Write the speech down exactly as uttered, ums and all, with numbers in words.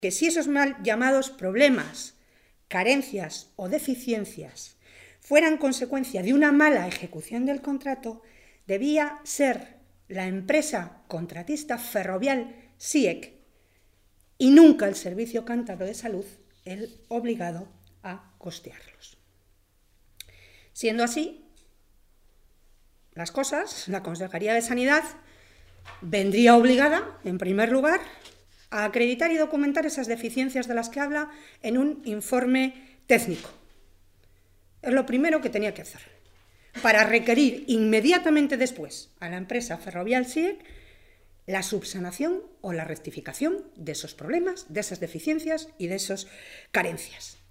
que si esos mal llamados problemas, carencias o deficiencias fueran consecuencia de una mala ejecución del contrato, debía ser la empresa contratista Ferrovial Siec y nunca el Servicio Cántabro de Salud el obligado a costearlos. Siendo así las cosas, la Consejería de Sanidad vendría obligada, en primer lugar, a acreditar y documentar esas deficiencias de las que habla en un informe técnico. Es lo primero que tenía que hacer, para requerir inmediatamente después a la empresa Ferrovial Siec la subsanación o la rectificación de esos problemas, de esas deficiencias y de esas carencias.